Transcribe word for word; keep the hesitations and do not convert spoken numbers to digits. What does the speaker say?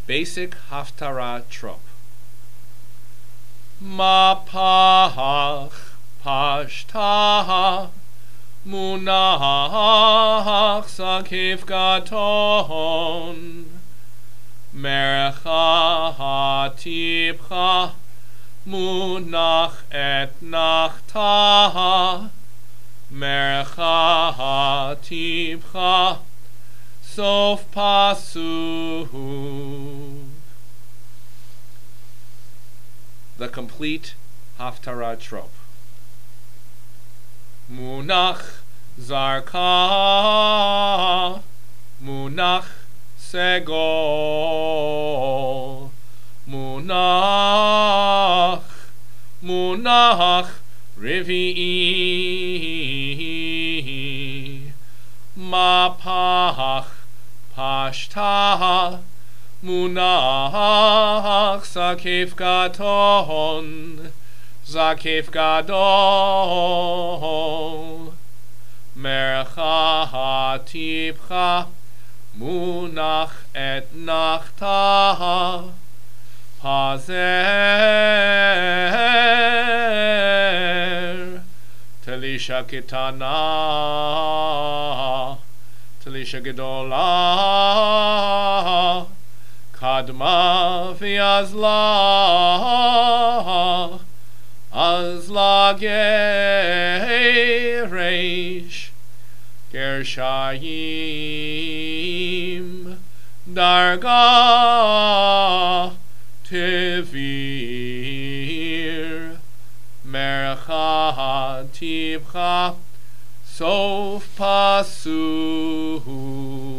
Basic Haftarah trope. Mapach Pashta Munach Sakif Gaton Mercha Hatibcha Munach et Nachta Mercha Hatibcha Sof Pasuk. The complete Haftarah trope. Munach Zarka Munach Segol Munach Munach Rivi'i Mapach Pashta Munach Zakif Gadol Zakif Gadol Mercha Hatibcha Munach et Nachta Hazer Telisha Kitana Telisha Gedola Kadma V'Azla Azla Gereish Gershayim Darga Tivir Mercha Tibcha Sof Pasuk.